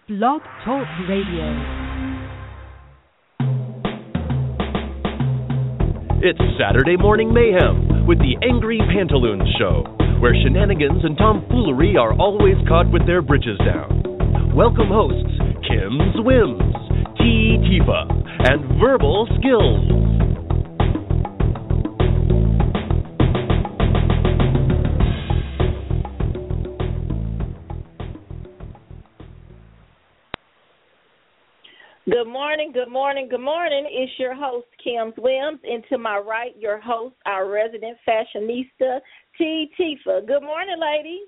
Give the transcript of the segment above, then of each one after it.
Blog Talk Radio. It's Saturday Morning Mayhem with the Angry Pantaloons Show, where shenanigans and tomfoolery are always caught with their britches down. Welcome hosts Kim's Whims, T. Tifa, and Verbal Skills. Good morning, good morning, good morning. It's your host, Kim's Whims, and to my right, your host, our resident fashionista, T. Tifa. Good morning, ladies.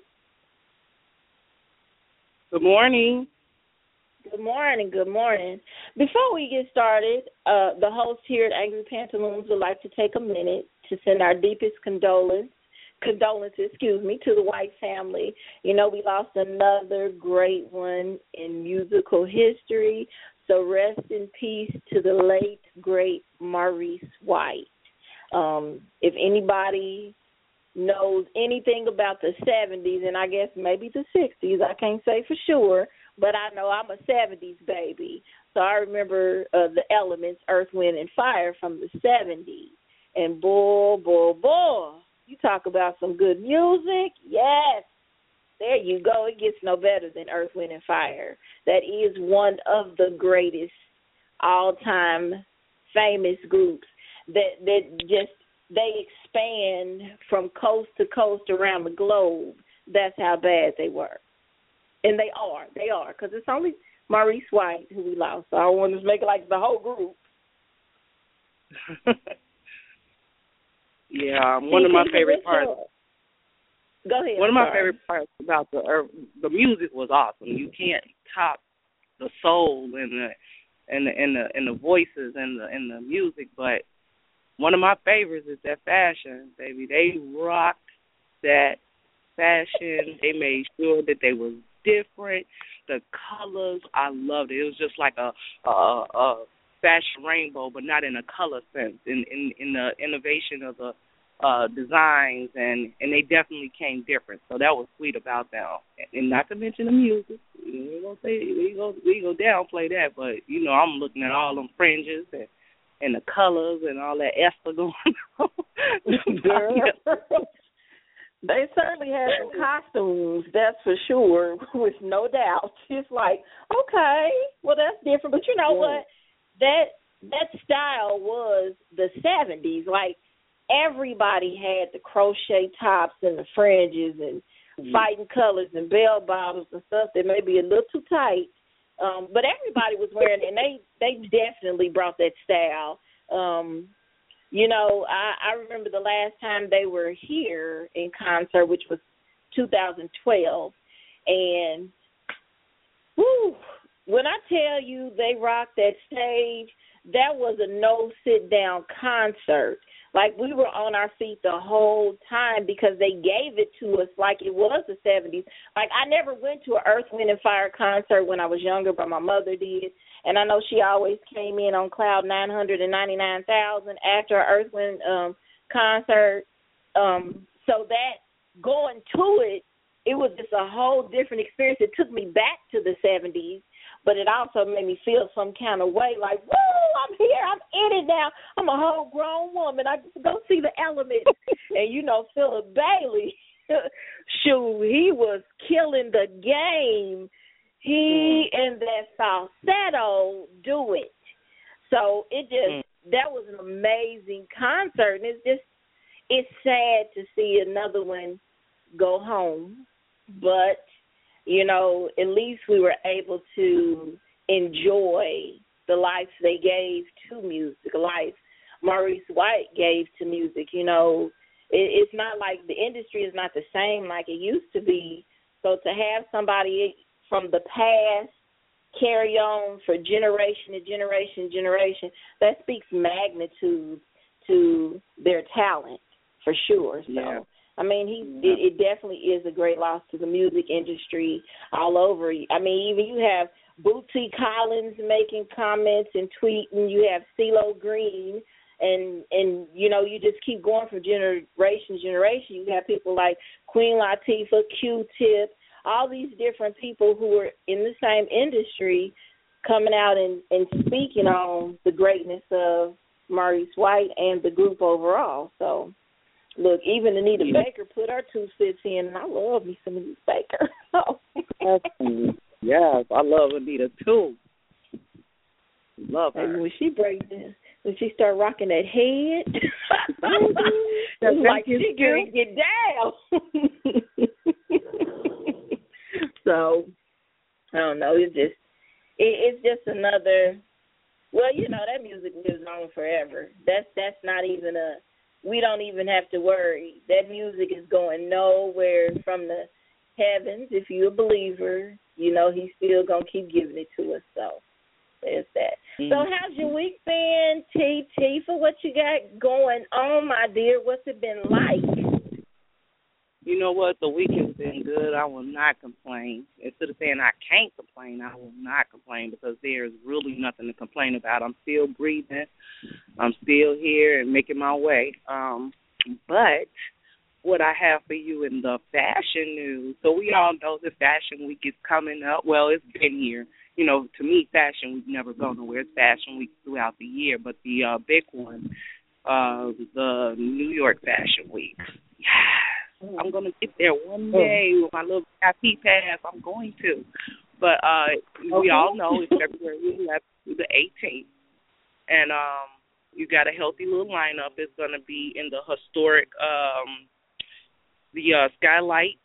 Good morning. Good morning, good morning. Before we get started, the host here at Angry Pantaloons would like to take a minute to send our deepest condolences, to the White family. You know, we lost another great one in musical history. So rest in peace to the late, great Maurice White. If anybody knows anything about the 70s, and I guess maybe the 60s, I can't say for sure, but I know I'm a 70s baby. So I remember the Elements, Earth, Wind, and Fire from the 70s. And boy, you talk about some good music. Yes. There you go. It gets no better than Earth, Wind, and Fire. That is one of the greatest all-time famous groups that they expand from coast to coast around the globe. That's how bad they were. And they are, because it's only Maurice White who we lost. So I want to make it like the whole group. Yeah, one of my favorite parts. Go ahead. One of my favorite parts about the music was awesome. You can't top the soul and the voices and the music. But one of my favorites is that fashion, baby. They rocked that fashion. They made sure that they was different. The colors, I loved it. It was just like a fashion rainbow, but not in a color sense. In the innovation of the designs, and they definitely came different. So that was sweet about them. And not to mention the music. We go downplay that, but you know, I'm looking at all them fringes and the colors and all that Esther going on. Girl. They certainly had some costumes, that's for sure, with no doubt. It's like, okay, well that's different, but you know what? That style was the 70s. Like, everybody had the crochet tops and the fringes and fighting colors and bell bottoms and stuff that may be a little too tight. But everybody was wearing it, and they definitely brought that style. You know, I remember the last time they were here in concert, which was 2012. And, whew, when I tell you they rocked that stage, that was a no-sit-down concert. Like, we were on our feet the whole time because they gave it to us like it was the 70s. Like, I never went to an Earth, Wind, and Fire concert when I was younger, but my mother did. And I know she always came in on cloud 999,000 after an Earth, Wind concert. So that going to it, it was just a whole different experience. It took me back to the 70s. But it also made me feel some kind of way, like, woo, I'm here, I'm in it now. I'm a whole grown woman. I just go see the Elements. And, you know, Philip Bailey, shoot, he was killing the game. He and that falsetto do it. So it just, that was an amazing concert. And it's sad to see another one go home. But you know, at least we were able to enjoy the life they gave to music, a life Maurice White gave to music. You know, it's not like the industry is not the same like it used to be. So to have somebody from the past carry on for generation to generation, that speaks magnitude to their talent for sure. So. Yeah. I mean, it definitely is a great loss to the music industry all over. I mean, even you have Bootsy Collins making comments and tweeting. You have CeeLo Green, and you know, you just keep going from generation to generation. You have people like Queen Latifah, Q-Tip, all these different people who are in the same industry coming out and speaking on the greatness of Maurice White and the group overall. So, look, even Anita Baker put her 2 cents in, and I love me some Anita Baker. Yes, I love Anita too. Love her. And when she breaks in, when she start rocking that head, it's like she can get down. So, I don't know. It's just another. Well, you know, that music lives on forever. That's not even we don't even have to worry. That music is going nowhere from the heavens. If you're a believer, you know he's still going to keep giving it to us. So there's that. Mm-hmm. So how's your week been, T? For what you got going on, my dear? What's it been like? You know what? The week has been good. I will not complain. Instead of saying I can't complain, I will not complain because there's really nothing to complain about. I'm still breathing. I'm still here and making my way. But what I have for you in the fashion news, so we all know that Fashion Week is coming up. Well, it's been here. You know, to me, Fashion Week never go nowhere. It's Fashion Week throughout the year. But the big one, the New York Fashion Week. I'm going to get there one day with my little VIP pass. I'm going to. But we all know it's February 11th through the 18th. And you got a healthy little lineup. It's going to be in the historic, Skylight,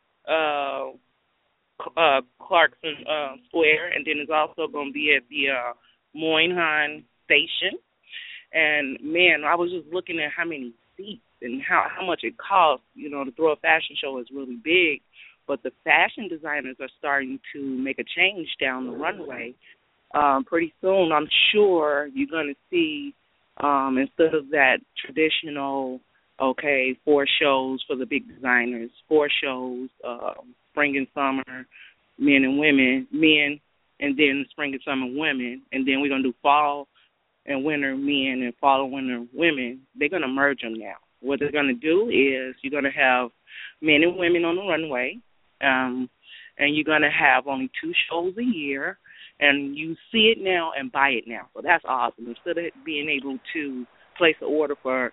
Clarkson Square. And then it's also going to be at the Moynihan Station. And, man, I was just looking at how many seats and how much it costs, you know, to throw a fashion show is really big. But the fashion designers are starting to make a change down the runway. Pretty soon, I'm sure you're going to see, instead of that traditional, 4 shows for the big designers, 4 shows, spring and summer, men, and then spring and summer women, and then we're going to do fall and winter men and fall and winter women. They're going to merge them now. What they're going to do is you're going to have men and women on the runway, and you're going to have only 2 shows a year, and you see it now and buy it now. So that's awesome. Instead of being able to place an order for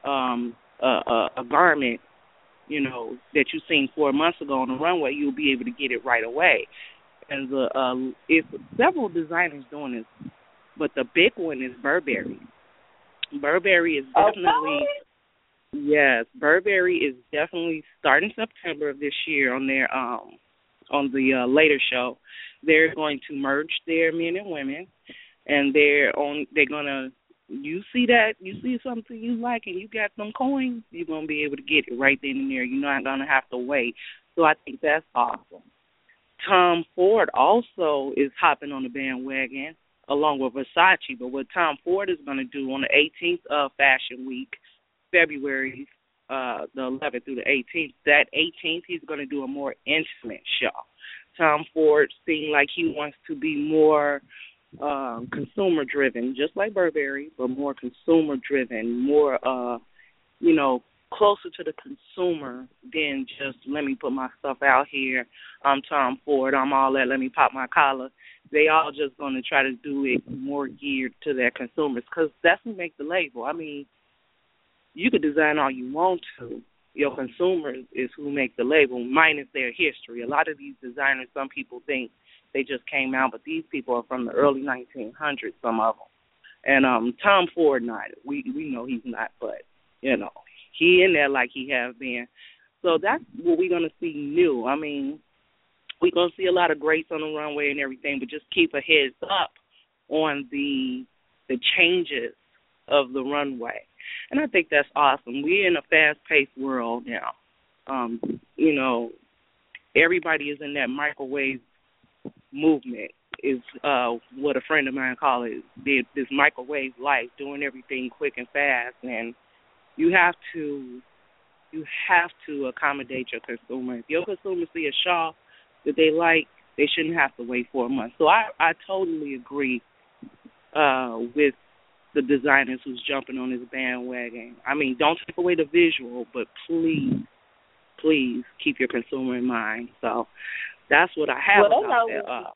a garment, you know, that you seen 4 months ago on the runway, you'll be able to get it right away. And it's several designers doing this, but the big one is Burberry. Burberry is definitely... Yes, Burberry is definitely starting September of this year on their on the later show. They're going to merge their men and women, and they're gonna. You see something you like, and you got some coins, you're gonna be able to get it right then and there. You're not gonna have to wait. So I think that's awesome. Tom Ford also is hopping on the bandwagon along with Versace. But what Tom Ford is going to do on the 18th of Fashion Week, February the 11th through the 18th, that 18th he's going to do a more intimate show. Tom Ford seemed like he wants to be more consumer-driven, just like Burberry, but more consumer-driven, more, closer to the consumer than just let me put my stuff out here. I'm Tom Ford. I'm all that. Let me pop my collar. They all just going to try to do it more geared to their consumers because that's who make the label. I mean, you could design all you want to. Your consumers is who make the label, minus their history. A lot of these designers, some people think they just came out, but these people are from the early 1900s, some of them. And Tom Ford, not. We know he's not, but, he in there like he has been. So that's what we're going to see new. I mean, we're going to see a lot of greats on the runway and everything, but just keep a heads up on the changes of the runway. And I think that's awesome. We're in a fast-paced world now. Everybody is in that microwave movement is what a friend of mine called it, this microwave life, doing everything quick and fast. And you have to accommodate your consumer. If your consumers see a shawl that they like, they shouldn't have to wait 4 months. So I totally agree with the designers who's jumping on this bandwagon. I mean, don't take away the visual, but please please keep your consumer in mind. So that's what I have about that.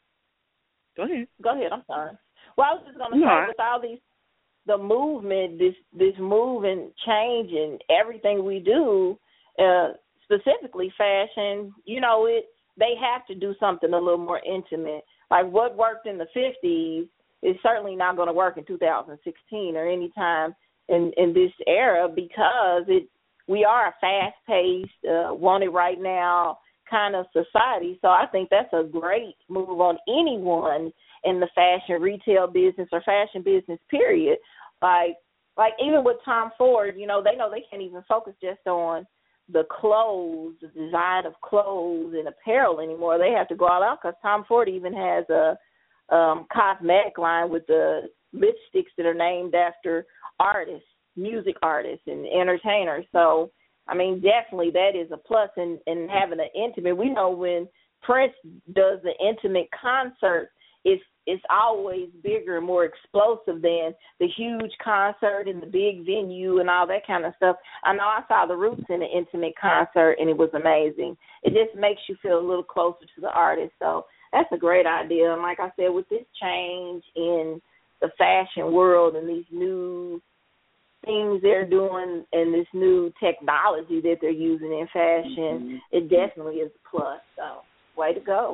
Go ahead. Go ahead. I'm sorry. Well, I was just going to say, with all these, the movement, this move and change and everything we do, specifically fashion, they have to do something a little more intimate. Like what worked in the 50s is certainly not going to work in 2016 or any time in this era, because we are a fast-paced, want it right now kind of society. So I think that's a great move on anyone in the fashion retail business or fashion business, period. Like even with Tom Ford, they know they can't even focus just on the clothes, the design of clothes and apparel anymore. They have to go all out, because Tom Ford even has a cosmetic line with the lipsticks that are named after artists, music artists and entertainers. So, I mean, definitely that is a plus in having an intimate. We know when Prince does the intimate concert, it's always bigger and more explosive than the huge concert and the big venue and all that kind of stuff. I know I saw the Roots in an intimate concert, and it was amazing. It just makes you feel a little closer to the artist. So that's a great idea. And like I said, with this change in the fashion world and these new things they're doing and this new technology that they're using in fashion, it definitely is a plus. So way to go.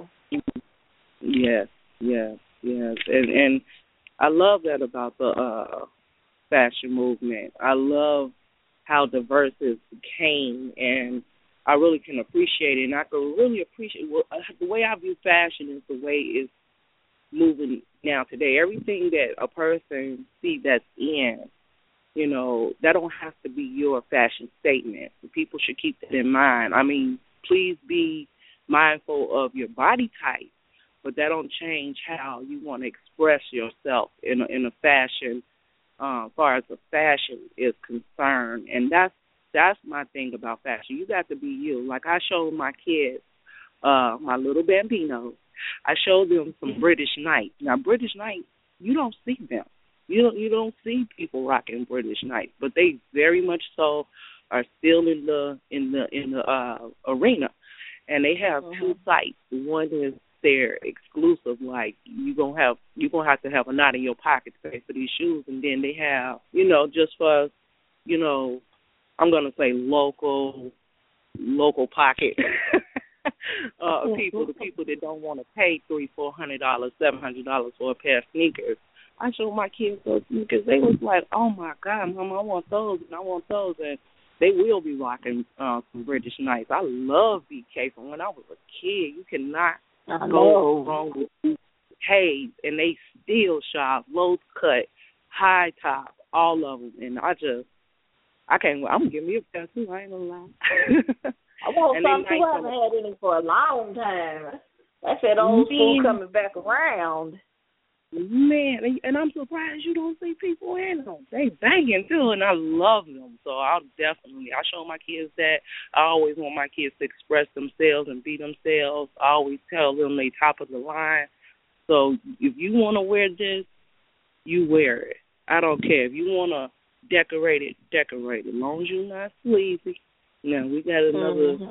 Yes. And I love that about the fashion movement. I love how diverse it became, and I really can appreciate it. And I can really appreciate the way I view fashion is the way it's moving now today. Everything that a person sees that's in, that don't have to be your fashion statement. People should keep that in mind. I mean, please be mindful of your body type, but that don't change how you want to express yourself in a fashion, as far as the fashion is concerned. And that's my thing about fashion. You got to be you. Like I showed my kids, my little Bambinos, I showed them some British Knights. Now, British Knights, you don't see them. You don't see people rocking British Knights, but they very much so are still in the arena, and they have two sites. One is their exclusive, like you're gonna have to have a knot in your pocket to pay for these shoes, and then they have, just for, I'm gonna say local pocket people, the people that don't want to pay $300-$400, $700 for a pair of sneakers. I showed my kids those sneakers. They was like, "Oh my God, Mama, I want those, and they will be rocking some British Knights." I love BK from when I was a kid. You cannot go wrong with BK, and they still shop, low cut, high top, all of them. And I can't. I'm giving you a pair too. I ain't gonna lie. I want some too. I haven't had any for a long time. That's that old school coming back around. Man, and I'm surprised you don't see people in them. They banging too, and I love them. So I show my kids that. I always want my kids to express themselves and be themselves. I always tell them they top of the line. So if you want to wear this, you wear it. I don't care. If you want to decorate it, decorate it. As long as you're not sleazy. Now, we got another,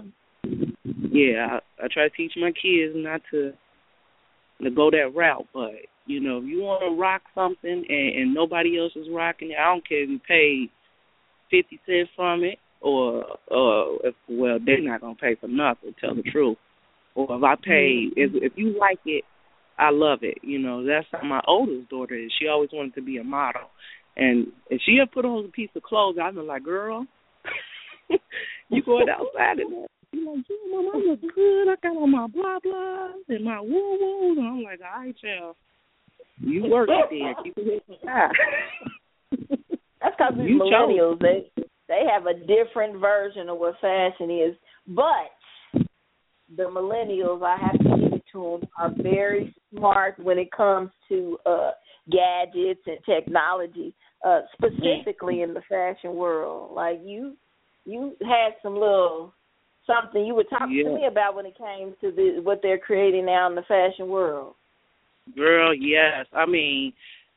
I try to teach my kids not to go that route, but if you want to rock something and nobody else is rocking it, I don't care if you pay 50 cents from it or they're not going to pay for nothing, tell the truth. Or if I pay, if you like it, I love it. That's how my oldest daughter is. She always wanted to be a model. And if she had put on a piece of clothes, I'd be like, girl, you going outside and you're like, yeah, Mom, I look good. I got on my blah blahs and my woo woos, and I'm like, all right, child. You work it then. Keep it inside. That's because these millennials, they have a different version of what fashion is. But the millennials, I have to give it to them, are very smart when it comes to gadgets and technology, specifically in the fashion world. Like you had some little something you were talking to me about when it came to what they're creating now in the fashion world. Girl, yes. I mean,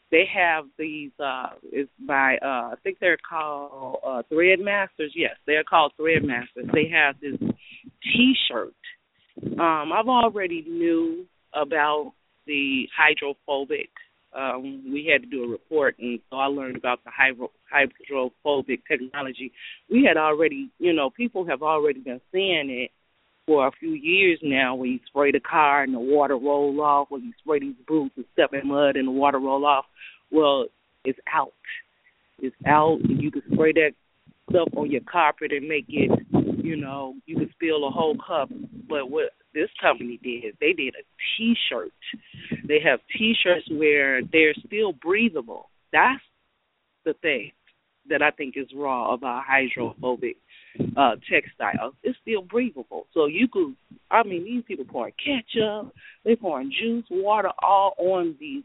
they have these, it's by, I think they're called Thread Masters. Yes, they're called Thread Masters. They have this T-shirt. I've already knew about the hydrophobic. We had to do a report, and so I learned about the hydrophobic technology. We had already, people have already been seeing it for a few years now, where you spray the car and the water roll off, or you spray these boots and step in mud and the water roll off. Well, it's out. It's out. You can spray that stuff on your carpet and make it, you can spill a whole cup. But what this company did, they did a T-shirt. They have T-shirts where they're still breathable. That's the thing that I think is raw about hydrophobic textiles. It's still breathable. So you could, these people pouring ketchup, they pouring juice, water all on these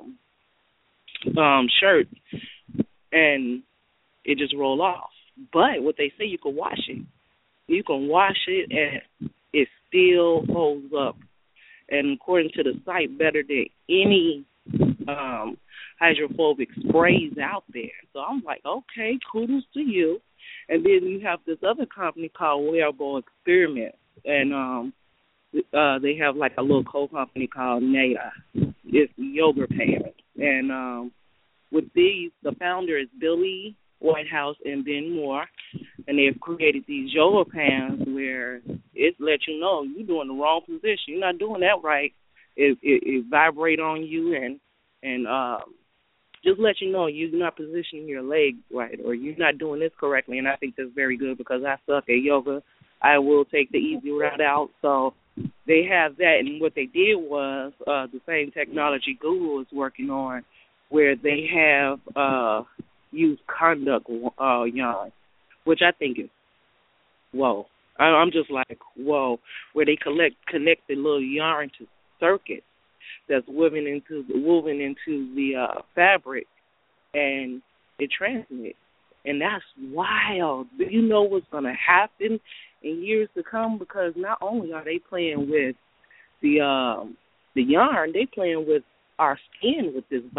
shirts, and it just roll off. But what they say, you can wash it. You can wash it, and it still holds up. And according to the site, better than any hydrophobic sprays out there. So I'm like, okay, kudos to you. And then you have this other company called Wearable Experiment, and they have like a little co-company called Naya. It's yoga pants. And with these, the founder is Billy Whitehouse and Ben Moore, and they've created these yoga pants where it lets you know you're doing the wrong position. You're not doing that right. It vibrate on you and just let you know you're not positioning your legs right, or you're not doing this correctly. And I think that's very good, because I suck at yoga. I will take the easy route out. So they have that, and what they did was the same technology Google is working on, where they have used conduct yarn, which I think is whoa. I'm just like whoa, where they connect the little yarn to circuits that's woven into the fabric, and it transmits, and that's wild. Do you know what's going to happen in years to come? Because not only are they playing with the yarn, they playing with our skin with this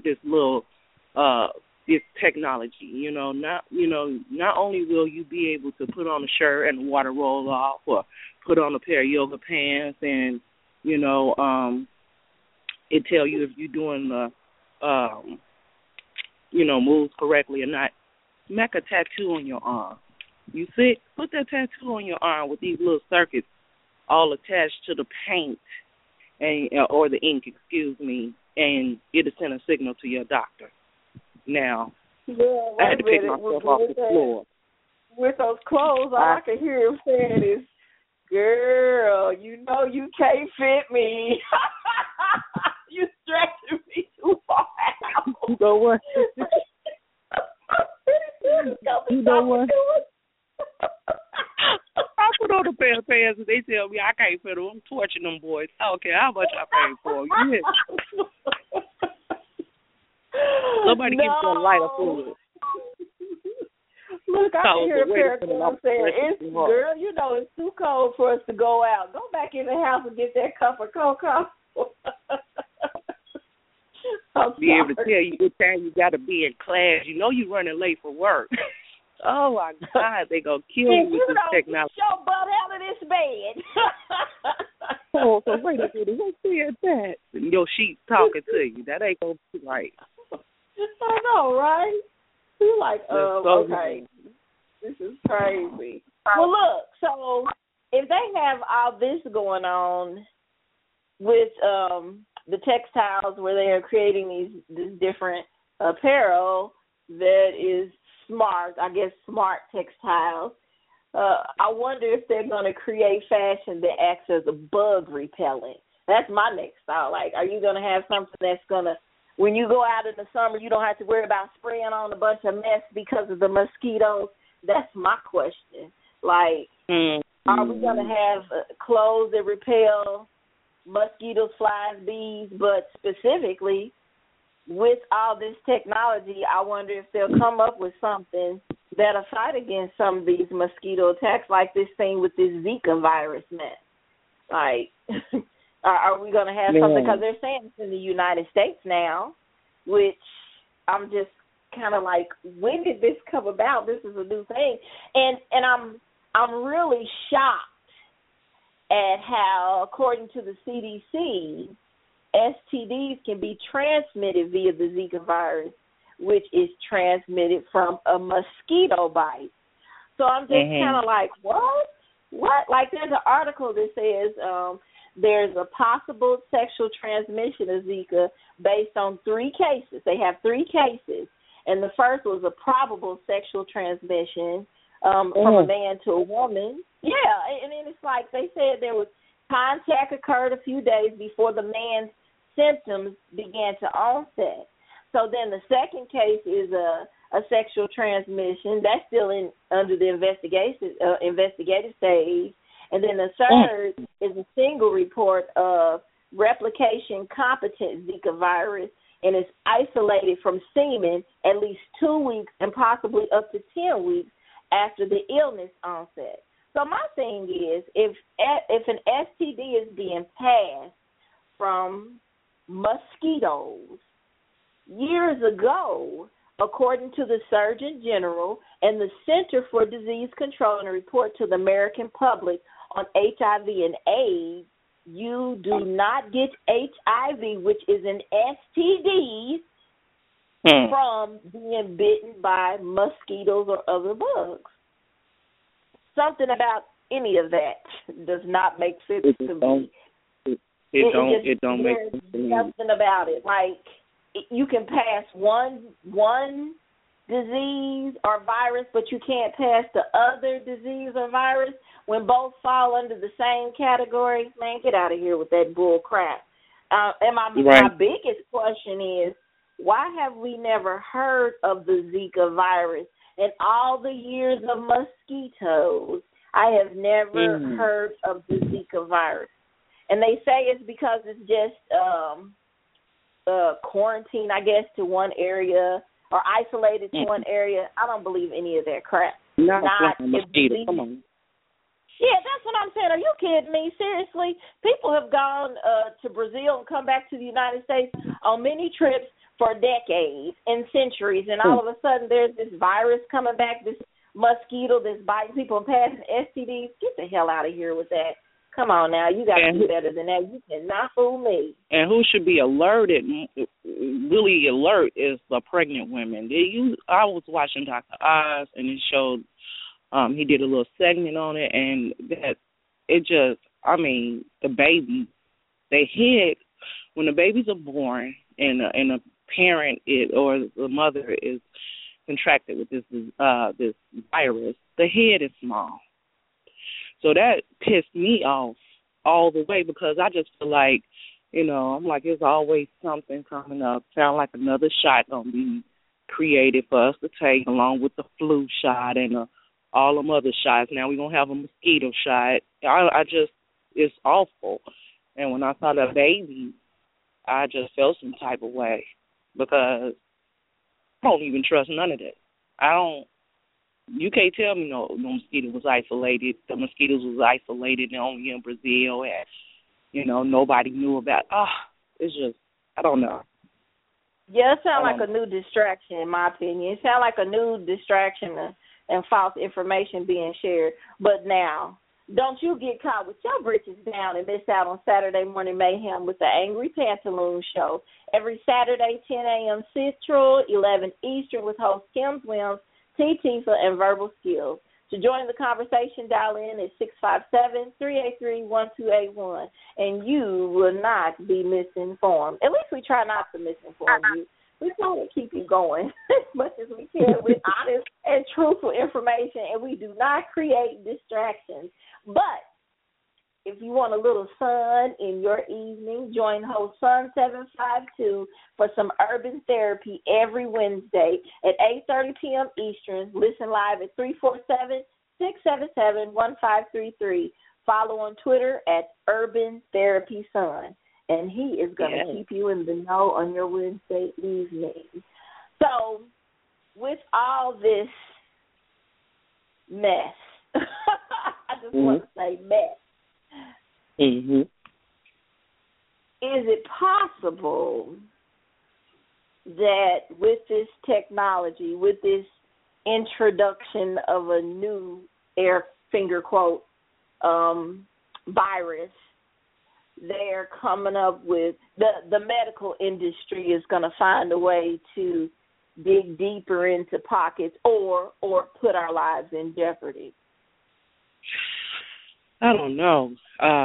this technology. Not only will you be able to put on a shirt and the water roll off, or put on a pair of yoga pants, and it tell you if you're doing the moves correctly or not. Make a tattoo on your arm. You see? Put that tattoo on your arm with these little circuits all attached to the paint or the ink, and it'll send a signal to your doctor. Now, I had to pick myself off the floor. With those clothes, all I can hear him saying is, "Girl, you know you can't fit me. You stretching me too far out." You know what? You know what? I put on a pair of pants and they tell me I can't fit them. I'm torching them boys. I don't care how much I pay for them. Somebody gives me a lighter fluid. Look, I can hear a pair of clothes saying, "Girl, you know it's too cold for us to go out. Go back in the house and get that cup of cocoa." Be able to tell you what time you got to be in class. You know you're running late for work. Oh, my God, they going to kill you with this technology. Get your butt out of this bed. Oh, so wait a minute. Who said that? Your sheep talking to you. That ain't going to be right. I know, right? You're like, okay. This is crazy. Well, look, so if they have all this going on with the textiles where they are creating this different apparel that is smart textiles, I wonder if they're going to create fashion that acts as a bug repellent. That's my next thought. Like, are you going to have something that's going to, when you go out in the summer, you don't have to worry about spraying on a bunch of mess because of the mosquitoes? That's my question. Like, are we going to have clothes that repel mosquitoes, flies, bees, but specifically with all this technology, I wonder if they'll come up with something that'll fight against some of these mosquito attacks, like this thing with this Zika virus mess. Like, are we going to have something? Because they're saying it's in the United States now, which I'm just kind of like, when did this come about? This is a new thing, and I'm really shocked at how, according to the CDC, STDs can be transmitted via the Zika virus, which is transmitted from a mosquito bite. So I'm just kind of like, what? Like, there's an article that says there's a possible sexual transmission of Zika based on 3 cases. They have 3 cases, and the first was a probable sexual transmission from a man to a woman. Yeah, and then it's like they said there was contact occurred a few days before the man's symptoms began to onset. So then the second case is a sexual transmission. That's still under the investigative stage. And then the third is a single report of replication competent Zika virus, and it's isolated from semen at least 2 weeks and possibly up to 10 weeks after the illness onset. So my thing is, if an STD is being passed from mosquitoes, years ago, according to the Surgeon General and the Center for Disease Control in a report to the American public on HIV and AIDS, you do not get HIV, which is an STD, from being bitten by mosquitoes or other bugs. Something about any of that does not make sense to me. It don't make sense to me. Something about it, like you can pass one disease or virus, but you can't pass the other disease or virus when both fall under the same category. Man, get out of here with that bull crap. And my biggest question is, why have we never heard of the Zika virus? In all the years of mosquitoes, I have never heard of the Zika virus. And they say it's because it's just quarantine, I guess, to one area or isolated to one area. I don't believe any of that crap. Not mosquito. Come on. Yeah, that's what I'm saying. Are you kidding me? Seriously? People have gone to Brazil and come back to the United States on many trips for decades and centuries, and all of a sudden there's this virus coming back, this mosquito that's biting people and passing STDs. Get the hell out of here with that. Come on now. You got to do better than that. You cannot fool me. And who should be alerted, really alert, is the pregnant women. I was watching Dr. Oz, and it showed, he did a little segment on it, and that it just, the baby, when the babies are born and a parent or the mother is contracted with this virus, the head is small. So that pissed me off all the way, because I just feel like, I'm like, there's always something coming up. Sound like another shot going to be created for us to take, along with the flu shot and all them other shots. Now we're going to have a mosquito shot. It's awful. And when I saw that baby, I just felt some type of way, because I don't even trust none of that. You can't tell me no mosquito was isolated. The mosquitoes was isolated only in Brazil, and, nobody knew about. It's just, I don't know. Yeah, it sounds like a new distraction, in my opinion. It sounds like a new distraction and false information being shared. But now, don't you get caught with your britches down and miss out on Saturday Morning Mayhem with the Angry Pantaloon Show. Every Saturday, 10 a.m. Central, 11 Eastern, with host Kim Swims, T. Tifa, and Verbal Skills. To join the conversation, dial in at 657-383-1281, and you will not be misinformed. At least we try not to misinform you. We try to keep you going as much as we can with honest and truthful information, and we do not create distractions. But if you want a little sun in your evening, join host Sun 752 for some urban therapy every Wednesday at 8:30 p.m. Eastern. Listen live at 347-677-1533. Follow on Twitter at Urban Therapy Sun. And he is going to keep you in the know on your Wednesday evening. So, with all this mess, I just want to say mess. Mm-hmm. Is it possible that with this technology, with this introduction of a new air finger quote virus, they're coming up with the medical industry is going to find a way to dig deeper into pockets or put our lives in jeopardy. I don't know.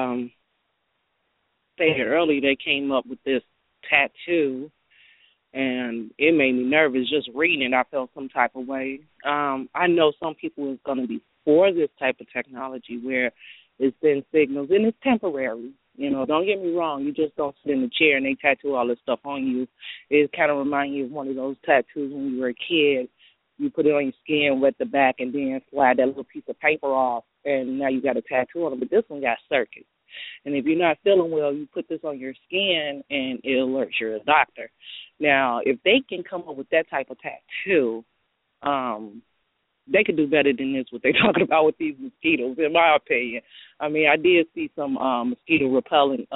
Stated earlier they came up with this tattoo, and it made me nervous just reading it. I felt some type of way. I know some people is going to be for this type of technology where it sends signals, and it's temporary. You know, don't get me wrong. You just don't sit in the chair and they tattoo all this stuff on you. It kind of reminds you of one of those tattoos when you were a kid. You put it on your skin, wet the back, and then slide that little piece of paper off, and now you got a tattoo on it. But this one got circuits. And if you're not feeling well, you put this on your skin, and it alerts your doctor. Now, if they can come up with that type of tattoo, they could do better than this, what they're talking about with these mosquitoes, in my opinion. I mean, I did see some mosquito-repellent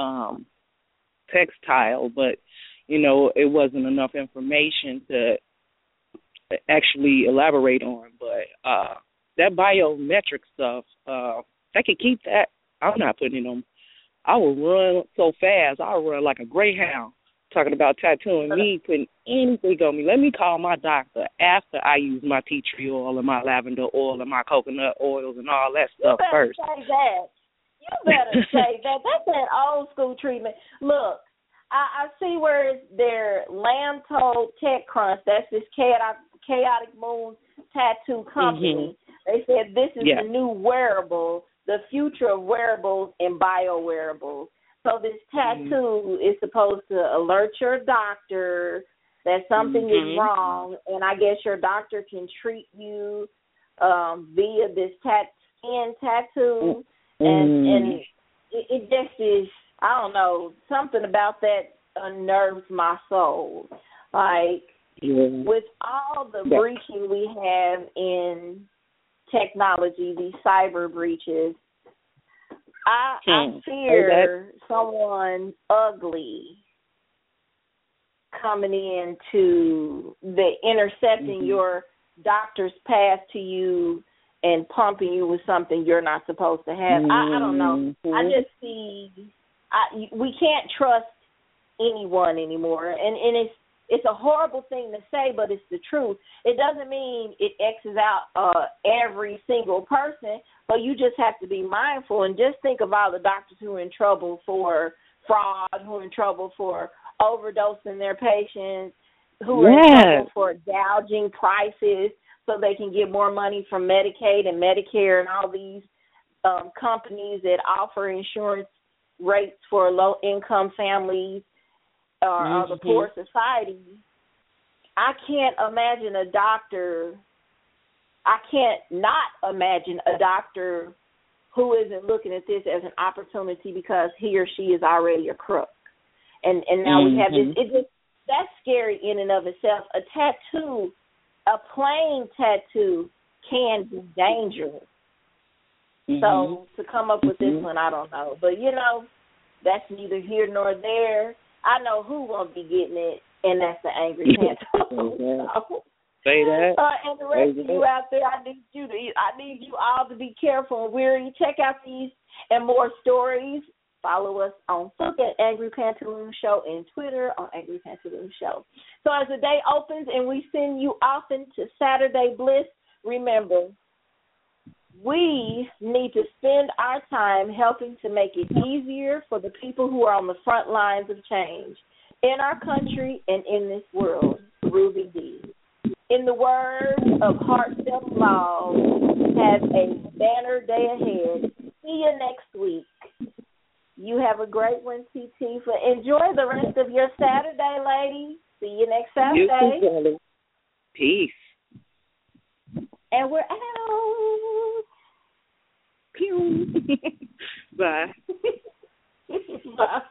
textile, but, you know, it wasn't enough information to actually elaborate on. But that biometric stuff, they could keep that. I'm not putting it on. I will run so fast. I'll run like a greyhound. Talking about tattooing me, putting anything on me. Let me call my doctor after I use my tea tree oil and my lavender oil and my coconut oils and all that stuff first. You better say that. That's that old school treatment. Look, I see where their Lamb-Told TechCrunch, that's this Chaotic Moon tattoo company. Mm-hmm. They said this is the new wearable, the future of wearables and bio-wearables. So this tattoo is supposed to alert your doctor that something is wrong, and I guess your doctor can treat you via this skin tattoo. And it just is, I don't know, something about that unnerves my soul. Like, with all the breaching we have in technology, these cyber breaches, I fear someone ugly coming into intercepting your doctor's path to you and pumping you with something you're not supposed to have. I don't know. I just see we can't trust anyone anymore, and it's a horrible thing to say, but it's the truth. It doesn't mean it X's out every single person, but you just have to be mindful and just think of all the doctors who are in trouble for fraud, who are in trouble for overdosing their patients, who are in trouble for gouging prices so they can get more money from Medicaid and Medicare and all these companies that offer insurance rates for low-income families or the poor society. I can't not imagine a doctor who isn't looking at this as an opportunity because he or she is already a crook. And now we have this. That's scary in and of itself. A tattoo, a plain tattoo, can be dangerous. So to come up with this one, I don't know. But, you know, that's neither here nor there. I know who won't be getting it, and that's the Angry Pantaloon. Say that. And the rest of you out there, I need you all to be careful and wary. Check out these and more stories. Follow us on Facebook at Angry Pantaloon Show and Twitter on Angry Pantaloon Show. So as the day opens and we send you off into Saturday bliss, remember, we need to spend our time helping to make it easier for the people who are on the front lines of change in our country and in this world. Ruby D. In the words of Heartfelt Law, have a banner day ahead. See you next week. You have a great one, TT. Enjoy the rest of your Saturday, lady. See you next Saturday. You too, peace. And we're out. Pew. Bye. Bye.